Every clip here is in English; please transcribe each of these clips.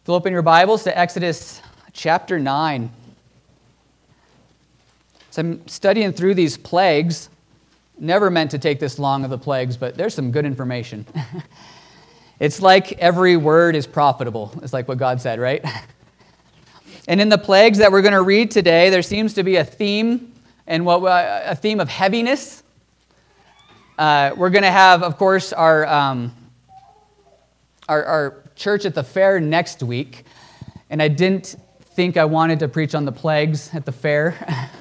We'll open your Bibles to Exodus chapter 9. So I'm studying through these plagues. Never meant to take this long of the plagues, but there's some good information. It's like every word is profitable. It's like what God said, right? And in the plagues that we're going to read today, there seems to be a theme, and a theme of heaviness. We're going to have, of course, our church at the fair next week, and I didn't think I wanted to preach on the plagues at the fair,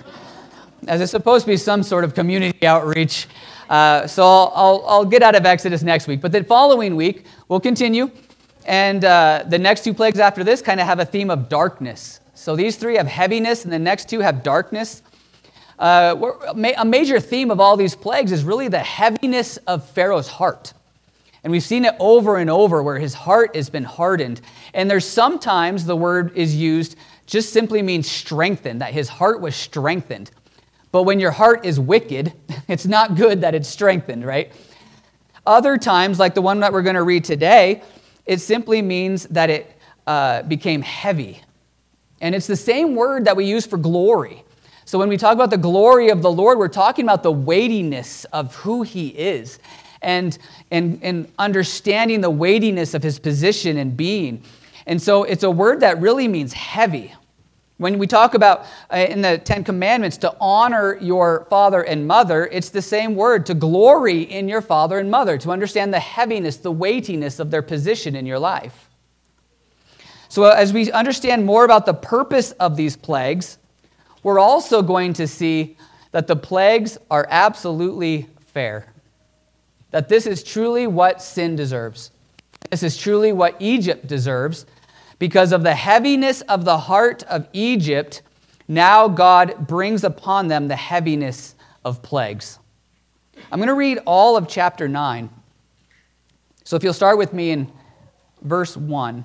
as it's supposed to be some sort of community outreach. So I'll get out of Exodus next week. But the following week, we'll continue, and the next two plagues after this kind of have a theme of darkness. So these three have heaviness, and the next two have darkness. A major theme of all these plagues is really the heaviness of Pharaoh's heart. And we've seen it over and over where his heart has been hardened. And there's sometimes the word is used just simply means strengthened, that his heart was strengthened. But when your heart is wicked, it's not good that it's strengthened, right? Other times, like the one that we're going to read today, it simply means that it became heavy. And it's the same word that we use for glory. So when we talk about the glory of the Lord, we're talking about the weightiness of who he is. And understanding the weightiness of his position and being. And so it's a word that really means heavy. When we talk about in the Ten Commandments to honor your father and mother, it's the same word, to glory in your father and mother, to understand the heaviness, the weightiness of their position in your life. So as we understand more about the purpose of these plagues, we're also going to see that the plagues are absolutely fair. That this is truly what sin deserves. This is truly what Egypt deserves. Because of the heaviness of the heart of Egypt, now God brings upon them the heaviness of plagues. I'm going to read all of chapter 9. So if you'll start with me in verse 1.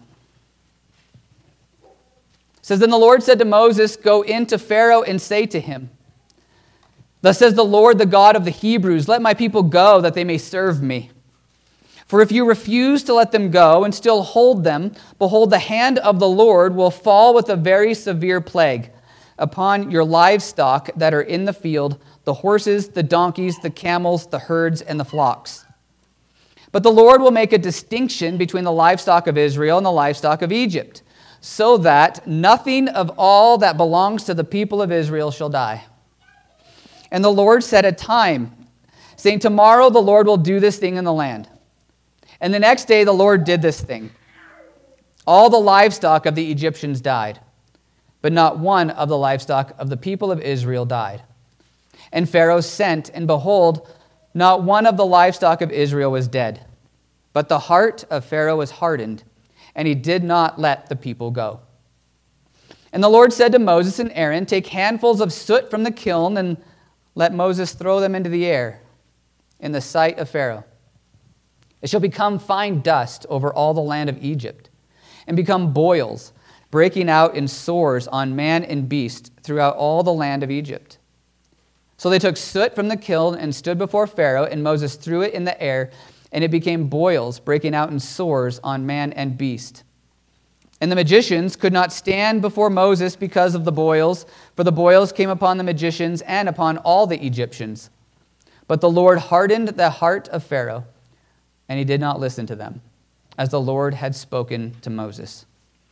It says, "Then the Lord said to Moses, 'Go in to Pharaoh and say to him, Thus says the Lord, the God of the Hebrews, let my people go, that they may serve me. For if you refuse to let them go and still hold them, behold, the hand of the Lord will fall with a very severe plague upon your livestock that are in the field, the horses, the donkeys, the camels, the herds, and the flocks. But the Lord will make a distinction between the livestock of Israel and the livestock of Egypt, so that nothing of all that belongs to the people of Israel shall die.' And the Lord set a time, saying, 'Tomorrow the Lord will do this thing in the land.' And the next day the Lord did this thing. All the livestock of the Egyptians died, but not one of the livestock of the people of Israel died. And Pharaoh sent, and behold, not one of the livestock of Israel was dead. But the heart of Pharaoh was hardened, and he did not let the people go. And the Lord said to Moses and Aaron, 'Take handfuls of soot from the kiln and let Moses throw them into the air in the sight of Pharaoh. It shall become fine dust over all the land of Egypt, and become boils, breaking out in sores on man and beast throughout all the land of Egypt.' So they took soot from the kiln and stood before Pharaoh, and Moses threw it in the air, and it became boils, breaking out in sores on man and beast. And the magicians could not stand before Moses because of the boils, for the boils came upon the magicians and upon all the Egyptians. But the Lord hardened the heart of Pharaoh, and he did not listen to them, as the Lord had spoken to Moses.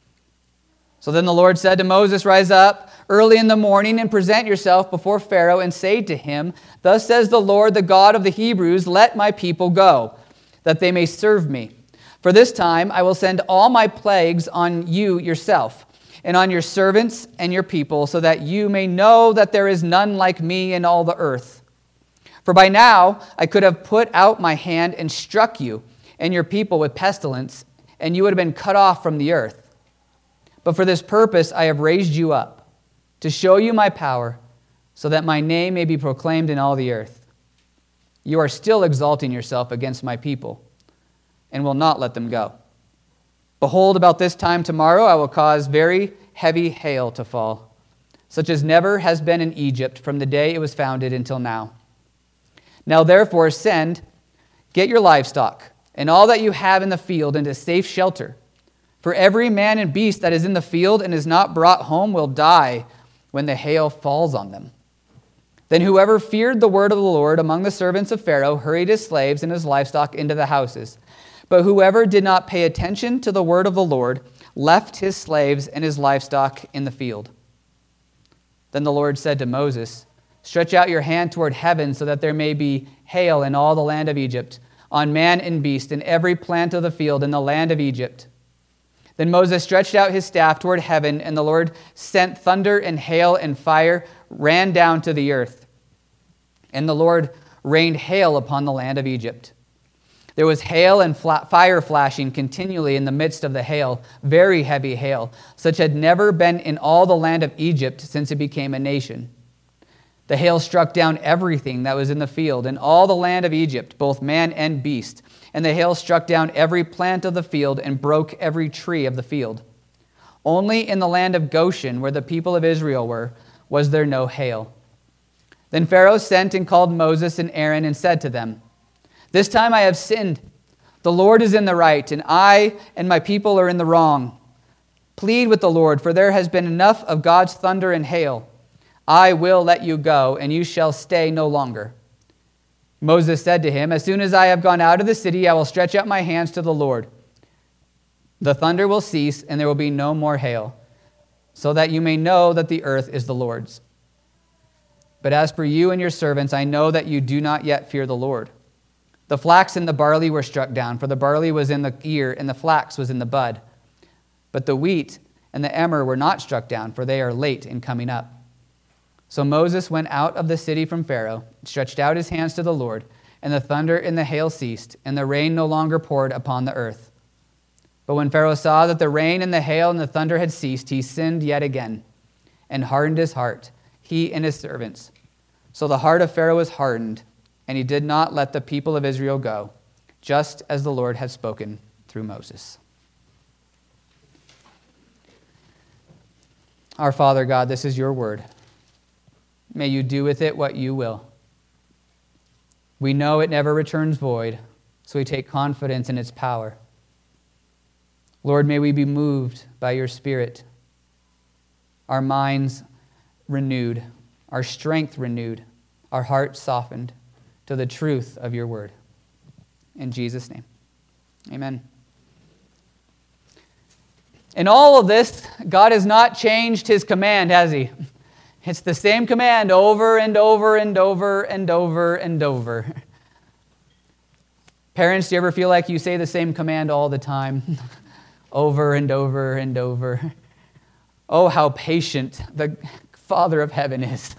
So then the Lord said to Moses, 'Rise up early in the morning and present yourself before Pharaoh and say to him, Thus says the Lord, the God of the Hebrews, let my people go, that they may serve me. For this time I will send all my plagues on you yourself, and on your servants and your people, so that you may know that there is none like me in all the earth. For by now I could have put out my hand and struck you and your people with pestilence, and you would have been cut off from the earth. But for this purpose I have raised you up, to show you my power, so that my name may be proclaimed in all the earth. You are still exalting yourself against my people, and will not let them go. Behold, about this time tomorrow I will cause very heavy hail to fall, such as never has been in Egypt from the day it was founded until now. Now therefore send, get your livestock, and all that you have in the field into safe shelter, For every man and beast that is in the field and is not brought home will die when the hail falls on them. Then whoever feared the word of the Lord among the servants of Pharaoh hurried his slaves and his livestock into the houses. But whoever did not pay attention to the word of the Lord left his slaves and his livestock in the field. Then the Lord said to Moses, "Stretch out your hand toward heaven so that there may be hail in all the land of Egypt, on man and beast, and every plant of the field in the land of Egypt." Then Moses stretched out his staff toward heaven, and the Lord sent thunder and hail and fire ran down to the earth. And the Lord rained hail upon the land of Egypt. There was hail and fire flashing continually in the midst of the hail, very heavy hail, such had never been in all the land of Egypt since it became a nation. The hail struck down everything that was in the field in all the land of Egypt, both man and beast. And the hail struck down every plant of the field and broke every tree of the field. Only in the land of Goshen, where the people of Israel were, was there no hail. Then Pharaoh sent and called Moses and Aaron and said to them, "This time I have sinned. The Lord is in the right, and I and my people are in the wrong. Plead with the Lord, for there has been enough of God's thunder and hail. I will let you go, and you shall stay no longer." Moses said to him, "As soon as I have gone out of the city, I will stretch out my hands to the Lord. The thunder will cease, and there will be no more hail, so that you may know that the earth is the Lord's. But as for you and your servants, I know that you do not yet fear the Lord. The flax and the barley were struck down, for the barley was in the ear, and the flax was in the bud. But the wheat and the emmer were not struck down, for they are late in coming up." So Moses went out of the city from Pharaoh, stretched out his hands to the Lord, and the thunder and the hail ceased, and the rain no longer poured upon the earth. But when Pharaoh saw that the rain and the hail and the thunder had ceased, he sinned yet again, and hardened his heart, he and his servants. So the heart of Pharaoh was hardened, and he did not let the people of Israel go, just as the Lord had spoken through Moses. Our Father God, this is your word. May you do with it what you will. We know it never returns void, so we take confidence in its power. Lord, may we be moved by your Spirit, our minds renewed, our strength renewed, our hearts softened to the truth of your word. In Jesus' name, amen. In all of this, God has not changed his command, has he? It's the same command over and over and over and over and over. Parents, do you ever feel like you say the same command all the time? Over and over and over. Oh, how patient the Father of heaven is.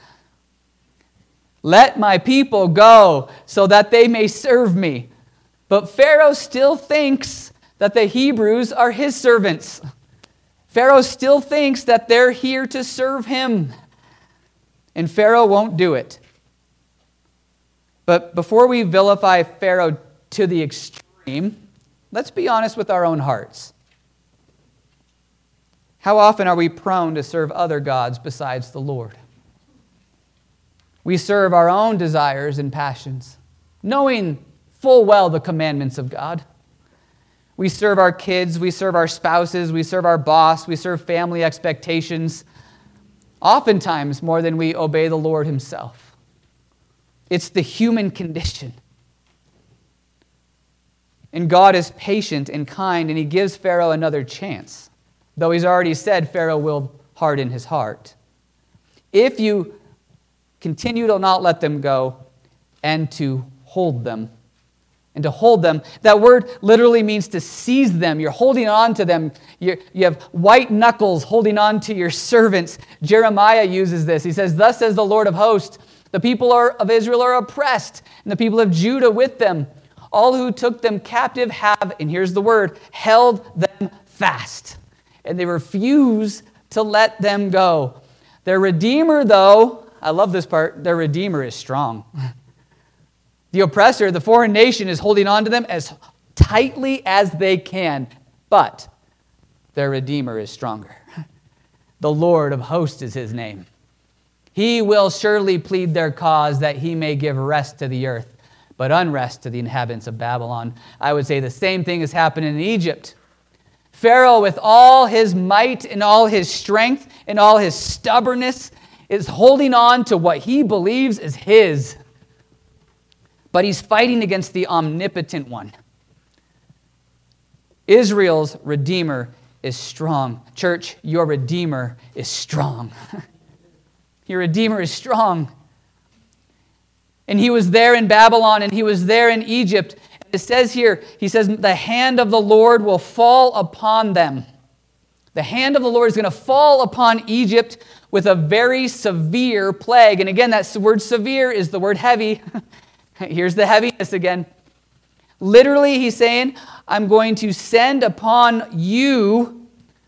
Let my people go so that they may serve me. But Pharaoh still thinks that the Hebrews are his servants. Pharaoh still thinks that they're here to serve him. And Pharaoh won't do it. But before we vilify Pharaoh to the extreme, let's be honest with our own hearts. How often are we prone to serve other gods besides the Lord? We serve our own desires and passions, knowing full well the commandments of God. We serve our kids, we serve our spouses, we serve our boss, we serve family expectations, oftentimes more than we obey the Lord himself. It's the human condition. And God is patient and kind, and he gives Pharaoh another chance, though he's already said Pharaoh will harden his heart. If you continue to not let them go and to hold them. And to hold them, that word literally means to seize them. You're holding on to them. You have white knuckles holding on to your servants. Jeremiah uses this. He says, "Thus says the Lord of hosts, the people of Israel are oppressed, and the people of Judah with them. All who took them captive have," and here's the word, "held them fast. And they refuse to let them go. Their Redeemer, though," I love this part, "their Redeemer is strong." The oppressor, the foreign nation, is holding on to them as tightly as they can, but their Redeemer is stronger. The Lord of hosts is his name. He will surely plead their cause that he may give rest to the earth, but unrest to the inhabitants of Babylon. I would say the same thing is happening in Egypt. Pharaoh, with all his might and all his strength and all his stubbornness, is holding on to what he believes is his. But he's fighting against the omnipotent one. Israel's Redeemer is strong. Church, your Redeemer is strong. Your Redeemer is strong. And he was there in Babylon, and he was there in Egypt. It says here, he says, the hand of the Lord will fall upon them. The hand of the Lord is going to fall upon Egypt with a very severe plague. And again, that word severe is the word heavy. Here's the heaviness again. Literally, he's saying, I'm going to send upon you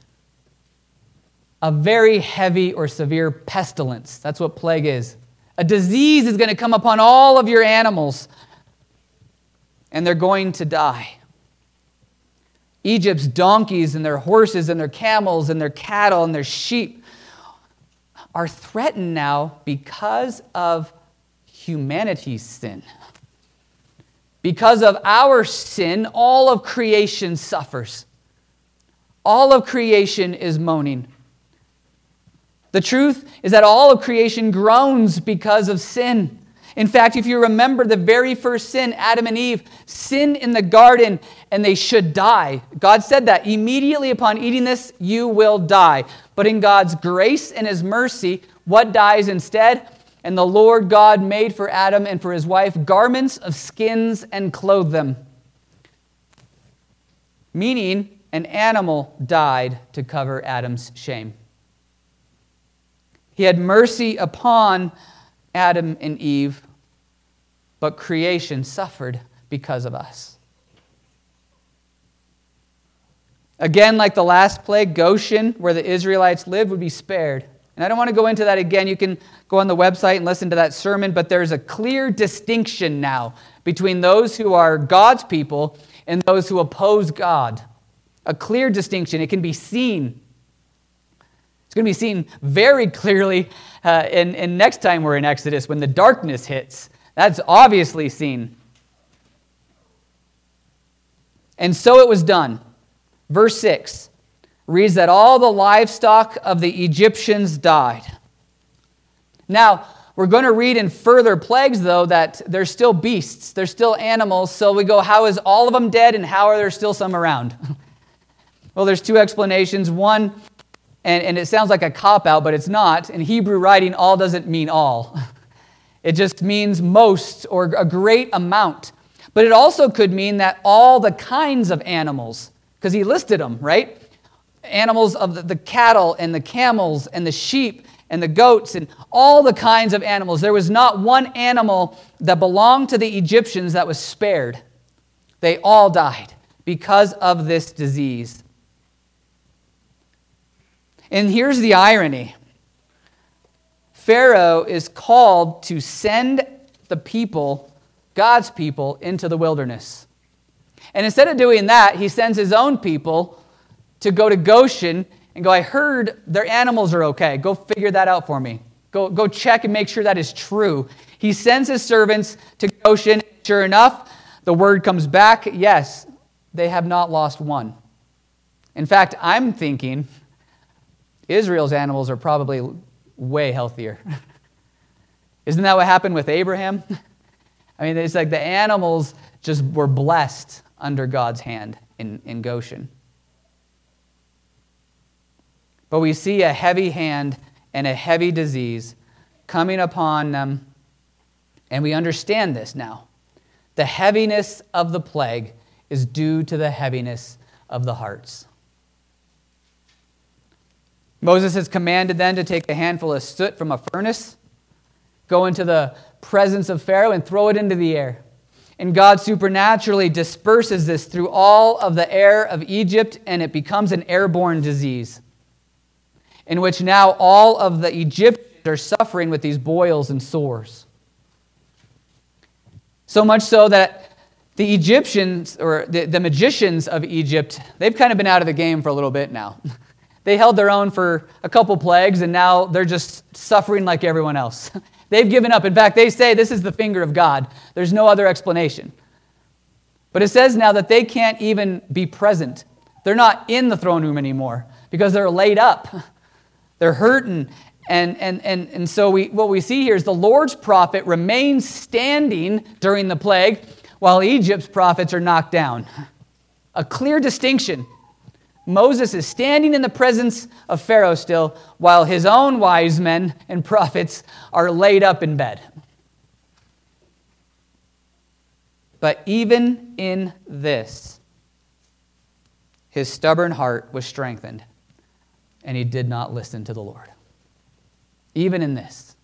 a very heavy or severe pestilence. That's what plague is. A disease is going to come upon all of your animals, and they're going to die. Egypt's donkeys and their horses and their camels and their cattle and their sheep are threatened now because of humanity's sin. Because of our sin, all of creation suffers. All of creation is moaning. The truth is that all of creation groans because of sin. In fact, if you remember the very first sin, Adam and Eve sinned in the garden and they should die. God said that immediately upon eating this, you will die. But in God's grace and his mercy, what dies instead? And the Lord God made for Adam and for his wife garments of skins and clothed them. Meaning, an animal died to cover Adam's shame. He had mercy upon Adam and Eve, but creation suffered because of us. Again, like the last plague, Goshen, where the Israelites lived, would be spared. And I don't want to go into that again. You can go on the website and listen to that sermon, but there's a clear distinction now between those who are God's people and those who oppose God. A clear distinction. It can be seen. It's going to be seen very clearly in next time we're in Exodus when the darkness hits. That's obviously seen. And so it was done. Verse 6 reads that all the livestock of the Egyptians died. Now, we're going to read in further plagues, though, that there's still beasts, there's still animals. So we go, how is all of them dead and how are there still some around? Well, there's two explanations. One, and it sounds like a cop-out, but it's not. In Hebrew writing, all doesn't mean all. It just means most or a great amount. But it also could mean that all the kinds of animals, because he listed them, right? Animals of the cattle and the camels and the sheep and the goats and all the kinds of animals. There was not one animal that belonged to the Egyptians that was spared. They all died because of this disease. And here's the irony. Pharaoh is called to send the people, God's people, into the wilderness. And instead of doing that, he sends his own people to go to Goshen and go, I heard their animals are okay. Go figure that out for me. Go check and make sure that is true. He sends his servants to Goshen. Sure enough, the word comes back, yes, they have not lost one. In fact, I'm thinking Israel's animals are probably way healthier. Isn't that what happened with Abraham? I mean, it's like the animals just were blessed under God's hand in Goshen. But we see a heavy hand and a heavy disease coming upon them, and we understand this now. The heaviness of the plague is due to the heaviness of the hearts. Moses is commanded then to take a handful of soot from a furnace, go into the presence of Pharaoh, and throw it into the air. And God supernaturally disperses this through all of the air of Egypt, and it becomes an airborne disease, in which now all of the Egyptians are suffering with these boils and sores. So much so that the Egyptians, or the magicians of Egypt, they've kind of been out of the game for a little bit now. They held their own for a couple plagues, and now they're just suffering like everyone else. They've given up. In fact, they say this is the finger of God. There's no other explanation. But it says now that they can't even be present They're not in the throne room anymore because they're laid up. They're hurting. And so what we see here is the Lord's prophet remains standing during the plague while Egypt's prophets are knocked down. A clear distinction. Moses is standing in the presence of Pharaoh still, while his own wise men and prophets are laid up in bed. But even in this, his stubborn heart was strengthened, and he did not listen to the Lord. Even in this.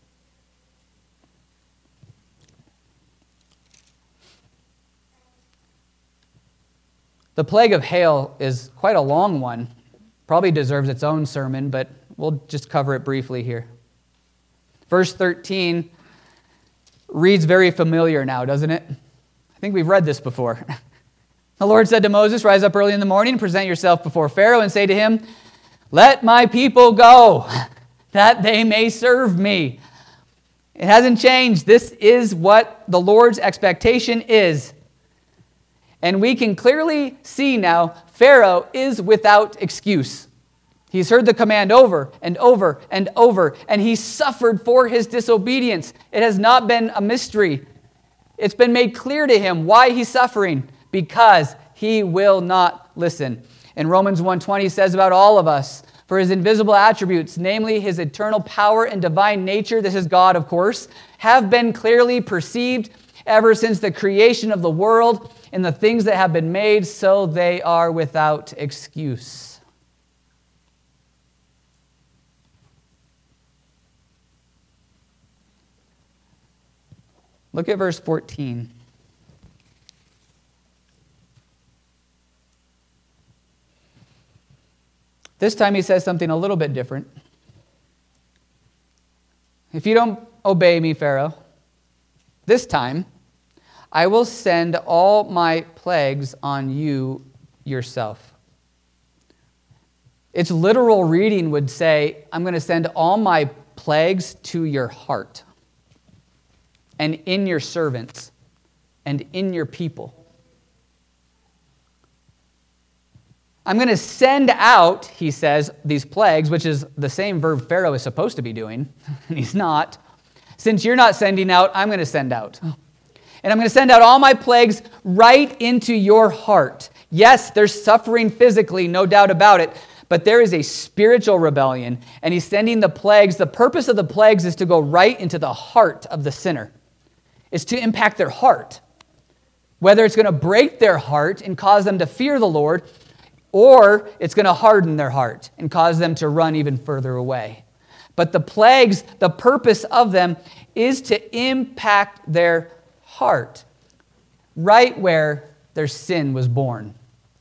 The plague of hail is quite a long one. Probably deserves its own sermon, but we'll just cover it briefly here. Verse 13 reads very familiar now, doesn't it? I think we've read this before. The Lord said to Moses, "Rise up early in the morning, present yourself before Pharaoh, and say to him, 'Let my people go, that they may serve me.'" It hasn't changed. This is what the Lord's expectation is. And we can clearly see now Pharaoh is without excuse. He's heard the command over and over and over, and he suffered for his disobedience. It has not been a mystery. It's been made clear to him why he's suffering, because he will not listen. And Romans 1:20 says about all of us, "For his invisible attributes, namely his eternal power and divine nature," this is God, of course, "have been clearly perceived ever since the creation of the world and the things that have been made, so they are without excuse." Look at verse 14. This time he says something a little bit different. "If you don't obey me, Pharaoh, this time I will send all my plagues on you yourself." Its literal reading would say, "I'm going to send all my plagues to your heart and in your servants and in your people." I'm going to send out, he says, these plagues, which is the same verb Pharaoh is supposed to be doing, and he's not. Since you're not sending out, I'm going to send out. And I'm going to send out all my plagues right into your heart. Yes, there's suffering physically, no doubt about it, but there is a spiritual rebellion, and he's sending the plagues. The purpose of the plagues is to go right into the heart of the sinner. It's to impact their heart. Whether it's going to break their heart and cause them to fear the Lord, or it's going to harden their heart and cause them to run even further away. But the plagues, the purpose of them is to impact their heart, right where their sin was born.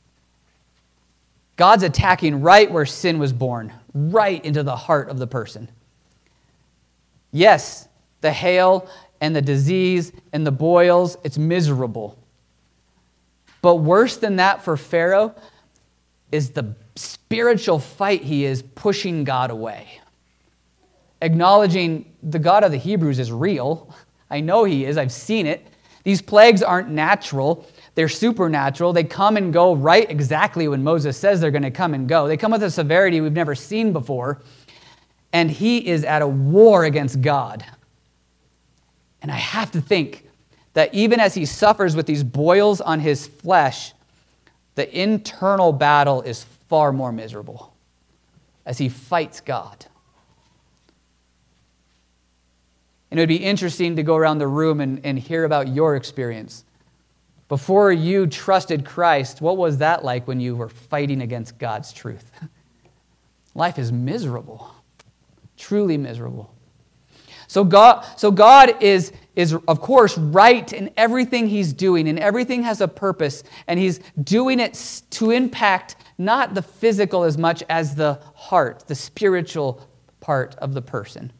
God's attacking right where sin was born, right into the heart of the person. Yes, the hail and the disease and the boils, it's miserable. But worse than that for Pharaoh is the spiritual fight he is pushing God away. Acknowledging the God of the Hebrews is real. I know he is. I've seen it. These plagues aren't natural. They're supernatural. They come and go right exactly when Moses says they're going to come and go. They come with a severity we've never seen before. And he is at a war against God. And I have to think that even as he suffers with these boils on his flesh, the internal battle is far more miserable as he fights God. And it would be interesting to go around the room and hear about your experience. Before you trusted Christ, what was that like when you were fighting against God's truth? Life is miserable, truly miserable. So God is of course right in everything he's doing, and everything has a purpose, and he's doing it to impact not the physical as much as the heart, the spiritual part of the person.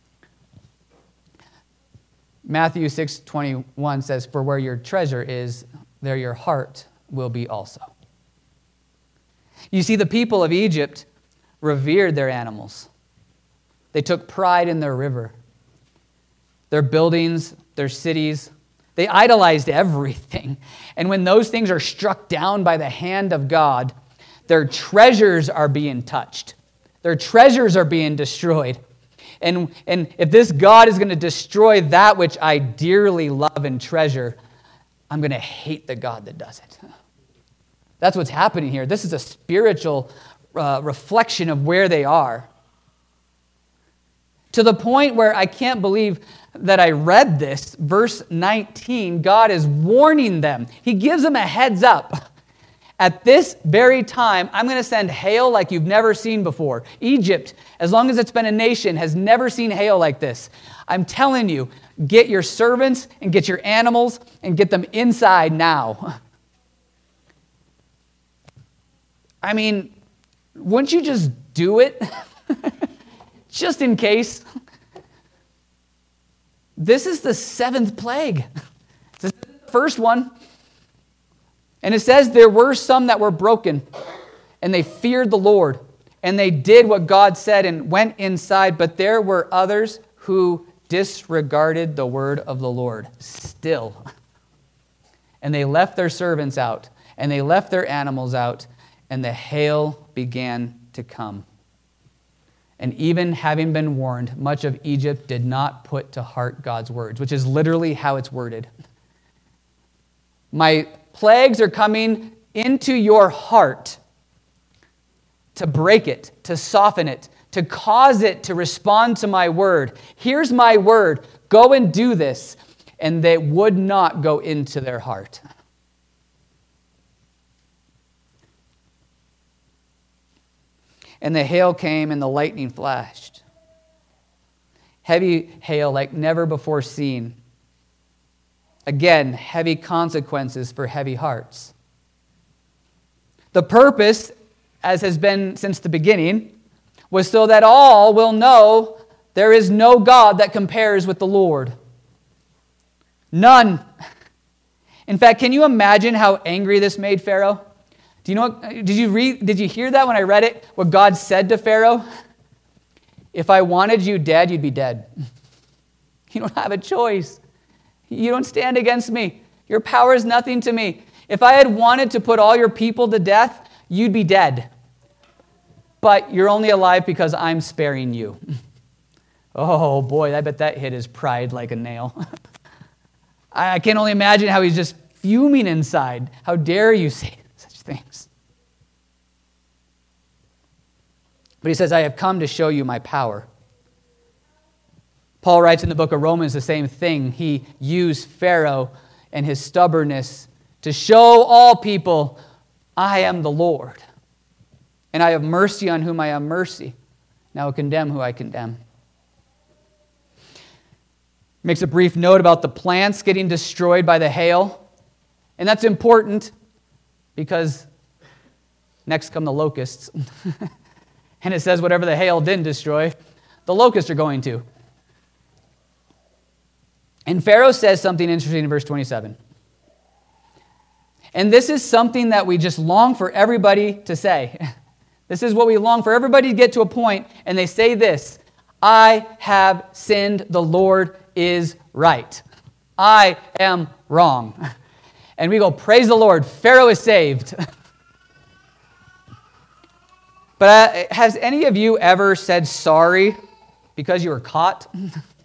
Matthew 6:21 says, "For where your treasure is, there your heart will be also." You see, the people of Egypt revered their animals. They took pride in their river, their buildings, their cities. They idolized everything. And when those things are struck down by the hand of God, their treasures are being touched. Their treasures are being destroyed. And if this God is going to destroy that which I dearly love and treasure, I'm going to hate the God that does it. That's what's happening here. This is a spiritual reflection of where they are. To the point where I can't believe that I read this. Verse 19, God is warning them. He gives them a heads up. At this very time, I'm going to send hail like you've never seen before. Egypt, as long as it's been a nation, has never seen hail like this. I'm telling you, get your servants and get your animals and get them inside now. I mean, wouldn't you just do it? Just in case. This is the 7th plague. This is the first one. And it says there were some that were broken, and they feared the Lord, and they did what God said and went inside, but there were others who disregarded the word of the Lord still. And they left their servants out, and they left their animals out, and the hail began to come. And even having been warned, much of Egypt did not put to heart God's words, which is literally how it's worded. My plagues are coming into your heart to break it, to soften it, to cause it to respond to my word. Here's my word. Go and do this. And they would not go into their heart. And the hail came and the lightning flashed. Heavy hail like never before seen. Again, heavy consequences for heavy hearts. The purpose, as has been since the beginning, was so that all will know there is no God that compares with the Lord. None. In fact, can you imagine how angry this made Pharaoh? Do you know? Did you hear that when I read it? What God said to Pharaoh? If I wanted you dead, you'd be dead. You don't have a choice. You don't stand against me. Your power is nothing to me. If I had wanted to put all your people to death, you'd be dead. But you're only alive because I'm sparing you. Oh boy, I bet that hit his pride like a nail. I can only imagine how he's just fuming inside. How dare you say such things? But he says, I have come to show you my power. Paul writes in the book of Romans the same thing. He used Pharaoh and his stubbornness to show all people, I am the Lord. And I have mercy on whom I have mercy. Now I condemn who I condemn. Makes a brief note about the plants getting destroyed by the hail. And that's important because next come the locusts. And it says whatever the hail didn't destroy, the locusts are going to. And Pharaoh says something interesting in verse 27. And this is something that we just long for everybody to say. This is what we long for everybody to get to a point, and they say this, I have sinned, the Lord is right. I am wrong. And we go, praise the Lord, Pharaoh is saved. But has any of you ever said sorry because you were caught?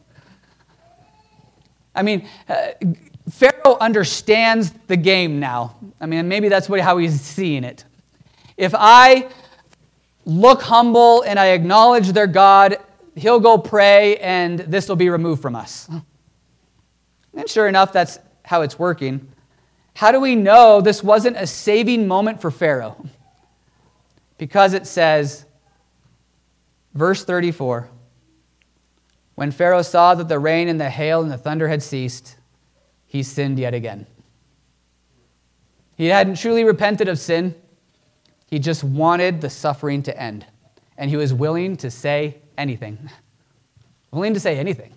I mean, Pharaoh understands the game now. I mean, maybe that's how he's seeing it. If I look humble and I acknowledge their God, he'll go pray and this will be removed from us. And sure enough, that's how it's working. How do we know this wasn't a saving moment for Pharaoh? Because it says, verse 34, when Pharaoh saw that the rain and the hail and the thunder had ceased, he sinned yet again. He hadn't truly repented of sin. He just wanted the suffering to end. And he was willing to say anything. Willing to say anything.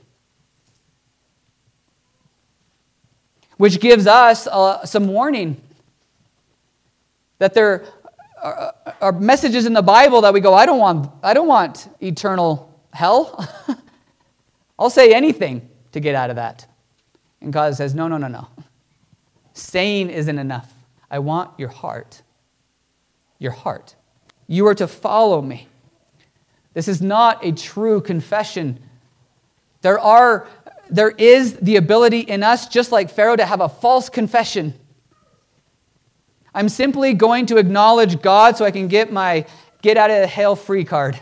Which gives us some warning that there are messages in the Bible that we go, I don't want eternal hell. I'll say anything to get out of that. And God says, no. Saying isn't enough. I want your heart. your heart. You are to follow me. This is not a true confession. There is the ability in us, just like Pharaoh, to have a false confession. I'm simply going to acknowledge God so I can get my get out of hell free card.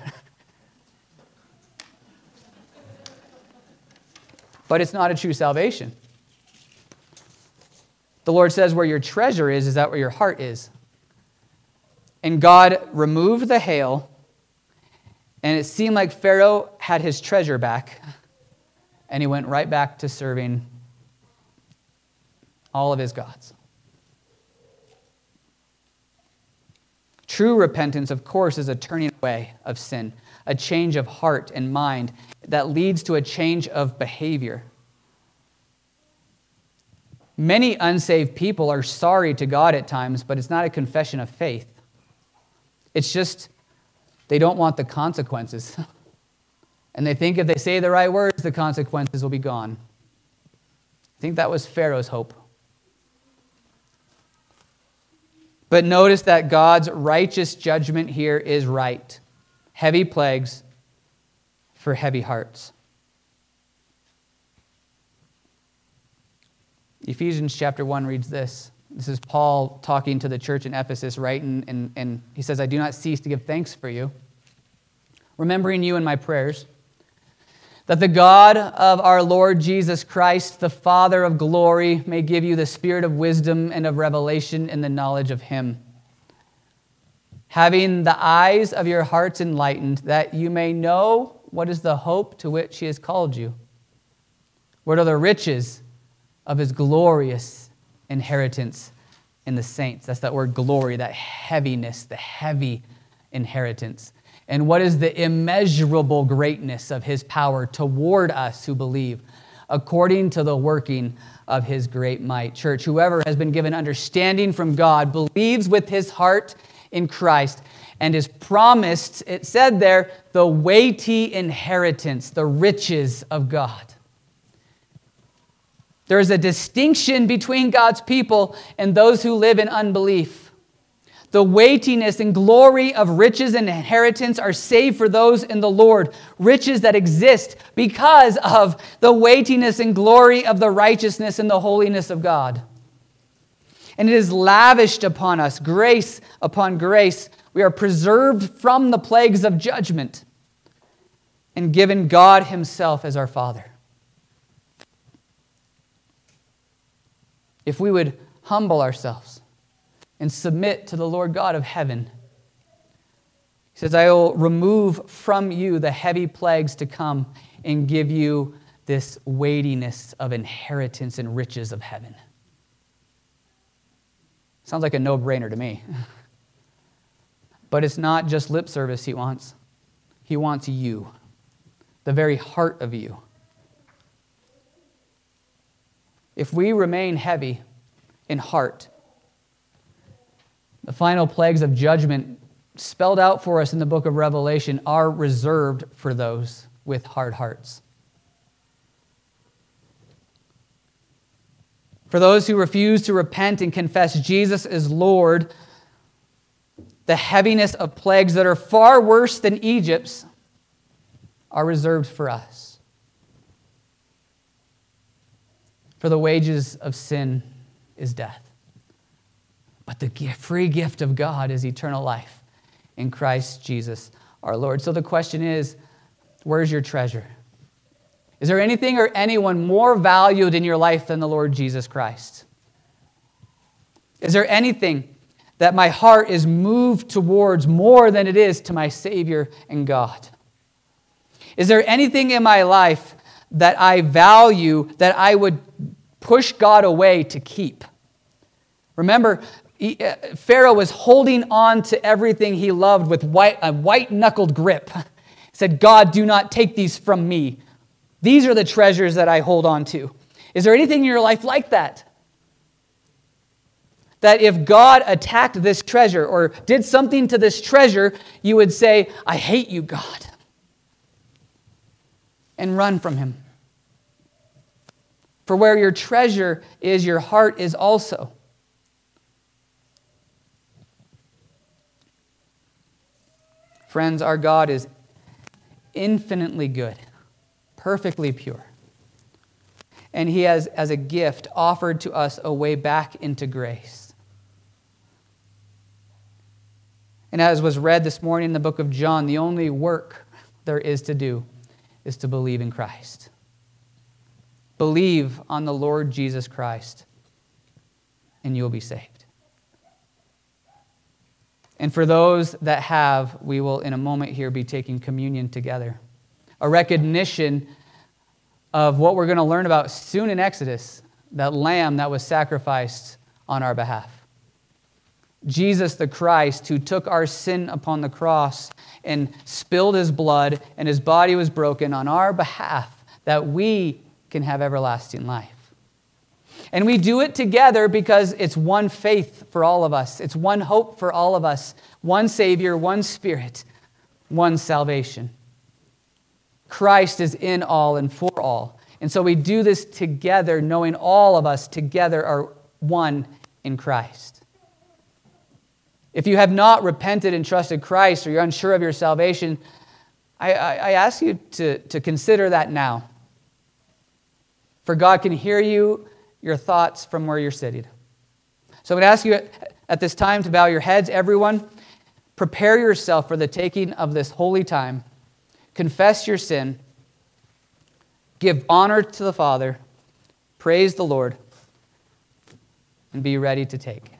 But it's not a true salvation. The Lord says where your treasure is that where your heart is? And God removed the hail, and it seemed like Pharaoh had his treasure back, and he went right back to serving all of his gods. True repentance, of course, is a turning away of sin, a change of heart and mind that leads to a change of behavior. Many unsaved people are sorry to God at times, but it's not a confession of faith. It's just they don't want the consequences. And they think if they say the right words, the consequences will be gone. I think that was Pharaoh's hope. But notice that God's righteous judgment here is right. Heavy plagues for heavy hearts. Ephesians chapter 1 reads this. This is Paul talking to the church in Ephesus, right? And he says, I do not cease to give thanks for you, remembering you in my prayers, that the God of our Lord Jesus Christ, the Father of glory, may give you the spirit of wisdom and of revelation in the knowledge of him, having the eyes of your hearts enlightened, that you may know what is the hope to which he has called you, what are the riches of his glorious inheritance in the saints. That's that word glory, that heaviness, the heavy inheritance. And what is the immeasurable greatness of his power toward us who believe, according to the working of his great might. Church, whoever has been given understanding from God believes with his heart in Christ and is promised, it said there, the weighty inheritance, the riches of God. There is a distinction between God's people and those who live in unbelief. The weightiness and glory of riches and inheritance are saved for those in the Lord. Riches that exist because of the weightiness and glory of the righteousness and the holiness of God. And it is lavished upon us, grace upon grace. We are preserved from the plagues of judgment and given God himself as our Father. If we would humble ourselves and submit to the Lord God of heaven, he says, I will remove from you the heavy plagues to come and give you this weightiness of inheritance and riches of heaven. Sounds like a no-brainer to me. But it's not just lip service he wants. He wants you, the very heart of you. If we remain heavy in heart, the final plagues of judgment spelled out for us in the book of Revelation are reserved for those with hard hearts. For those who refuse to repent and confess Jesus as Lord, the heaviness of plagues that are far worse than Egypt's are reserved for us. For the wages of sin is death. But the free gift of God is eternal life in Christ Jesus our Lord. So the question is, where's your treasure? Is there anything or anyone more valued in your life than the Lord Jesus Christ? Is there anything that my heart is moved towards more than it is to my Savior and God? Is there anything in my life that I value that I would push God away to keep? Remember, Pharaoh was holding on to everything he loved with a white-knuckled grip. He said, God, do not take these from me. These are the treasures that I hold on to. Is there anything in your life like that? That if God attacked this treasure or did something to this treasure, you would say, I hate you, God, and run from him. For where your treasure is, your heart is also. Friends, our God is infinitely good, perfectly pure. And he has, as a gift, offered to us a way back into grace. And as was read this morning in the book of John, the only work there is to do is to believe in Christ. Believe on the Lord Jesus Christ, and you'll be saved. And for those that have, we will in a moment here be taking communion together. A recognition of what we're going to learn about soon in Exodus, that lamb that was sacrificed on our behalf. Jesus the Christ, who took our sin upon the cross and spilled his blood, and his body was broken on our behalf, that we can have everlasting life. And we do it together because it's one faith for all of us. It's one hope for all of us. One Savior, one Spirit, one salvation. Christ is in all and for all. And so we do this together, knowing all of us together are one in Christ. If you have not repented and trusted Christ, or you're unsure of your salvation, I ask you to consider that now. For God can hear you, your thoughts from where you're sitting. So I'm going to ask you at this time to bow your heads. Everyone, prepare yourself for the taking of this holy time. Confess your sin. Give honor to the Father. Praise the Lord. And be ready to take.